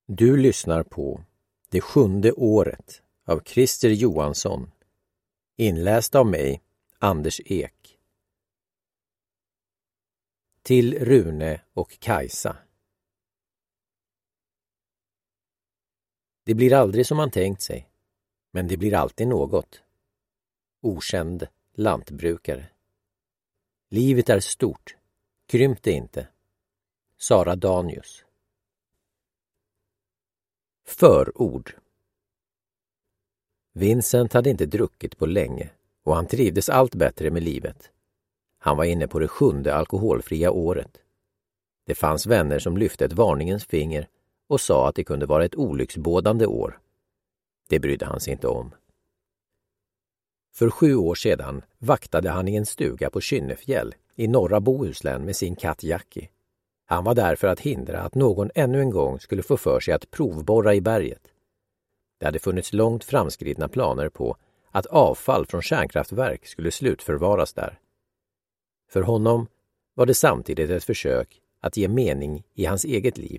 Du lyssnar på Det sjunde året av Christer Johansson, inläst av mig, Anders Ek. Till Rune och Kajsa. Det blir aldrig som man tänkt sig, men det blir alltid något. Okänd lantbrukare. Livet är stort, krymp det inte. Sara Danius. Förord. Vincent hade inte druckit på länge och han trivdes allt bättre med livet. Han var inne på det 7:e alkoholfria året. Det fanns vänner som lyfte ett varningens finger och sa att det kunde vara ett olycksbådande år. Det brydde han sig inte om. För 7 år sedan vaktade han i en stuga på Kynnefjäll i norra Bohuslän med sin katt Jackie. Han var där för att hindra att någon ännu en gång skulle få för sig att provborra i berget. Det hade funnits långt framskridna planer på att avfall från kärnkraftverk skulle slutförvaras där. För honom var det samtidigt ett försök att ge mening i hans eget liv.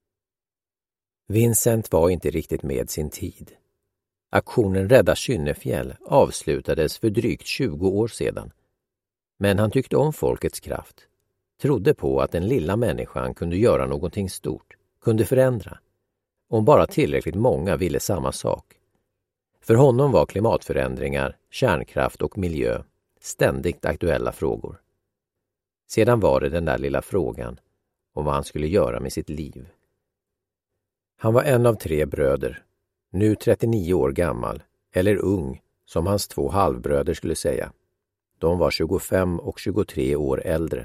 Vincent var inte riktigt med sin tid. Aktionen Rädda Kynnefjäll avslutades för drygt 20 år sedan. Men han tyckte om folkets kraft. Trodde på att den lilla människan kunde göra någonting stort, kunde förändra. Om bara tillräckligt många ville samma sak. För honom var klimatförändringar, kärnkraft och miljö ständigt aktuella frågor. Sedan var det den där lilla frågan om vad han skulle göra med sitt liv. Han var en av 3 bröder, nu 39 år gammal, eller ung, som hans 2 halvbröder skulle säga. De var 25 och 23 år äldre.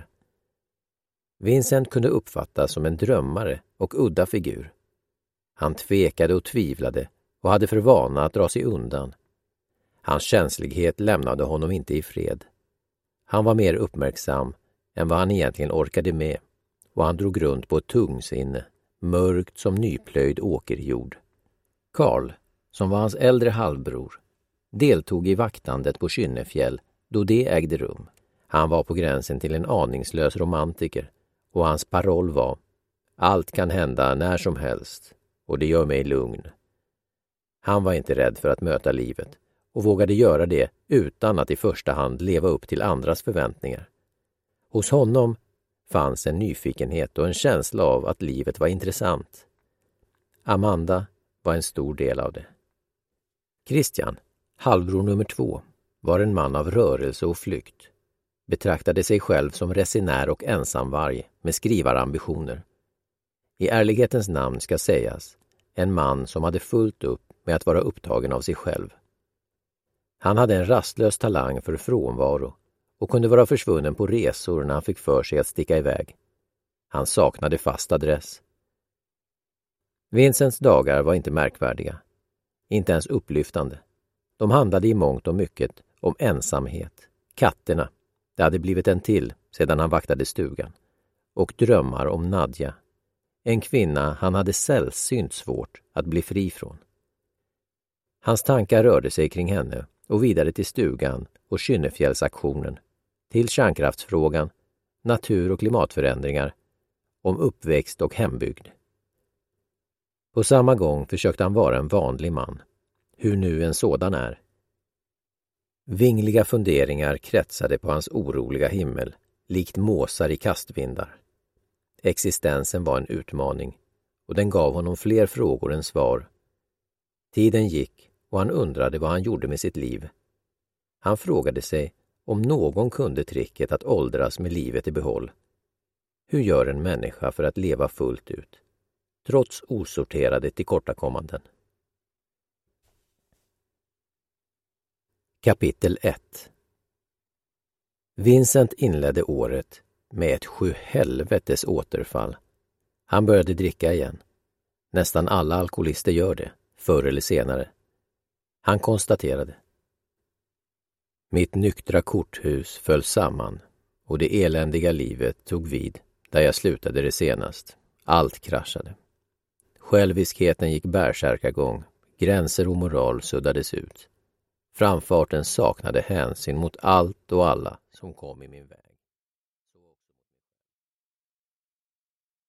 Vincent kunde uppfattas som en drömmare och udda figur. Han tvekade och tvivlade och hade för vana att dra sig undan. Hans känslighet lämnade honom inte i fred. Han var mer uppmärksam än vad han egentligen orkade med och han drog runt på ett tungsinne, mörkt som nyplöjd åkerjord. Karl, som var hans äldre halvbror, deltog i vaktandet på Kynnefjäll då det ägde rum. Han var på gränsen till en aningslös romantiker och hans paroll var: allt kan hända när som helst och det gör mig lugn. Han var inte rädd för att möta livet och vågade göra det utan att i första hand leva upp till andras förväntningar. Hos honom fanns en nyfikenhet och en känsla av att livet var intressant. Amanda var en stor del av det. Christian, halvbror nummer 2, var en man av rörelse och flykt. Betraktade sig själv som resenär och ensamvarg med skrivarambitioner. I ärlighetens namn ska sägas, en man som hade fullt upp med att vara upptagen av sig själv. Han hade en rastlös talang för frånvaro och kunde vara försvunnen på resor när han fick för sig att sticka iväg. Han saknade fast adress. Vincents dagar var inte märkvärdiga, inte ens upplyftande. De handlade i mångt och mycket om ensamhet, katterna, det hade blivit en till sedan han vaktade stugan, och drömmar om Nadja, en kvinna han hade sällsynt svårt att bli fri från. Hans tankar rörde sig kring henne och vidare till stugan och Kynnefjällsaktionen, till kärnkraftsfrågan, natur- och klimatförändringar, om uppväxt och hembygd. På samma gång försökte han vara en vanlig man, hur nu en sådan är. Vingliga funderingar kretsade på hans oroliga himmel, likt måsar i kastvindar. Existensen var en utmaning och den gav honom fler frågor än svar. Tiden gick och han undrade vad han gjorde med sitt liv. Han frågade sig om någon kunde tricket att åldras med livet i behåll. Hur gör en människa för att leva fullt ut, trots osorterade tillkortakommanden? Kapitel 1. Vincent inledde året med ett 7-helvetes återfall. Han började dricka igen. Nästan alla alkoholister gör det, förr eller senare. Han konstaterade: mitt nyktra korthus föll samman och det eländiga livet tog vid där jag slutade det senast. Allt kraschade. Själviskheten gick bärsärkagång, gränser och moral suddades ut. Framfarten saknade hänsyn mot allt och alla som kom i min väg.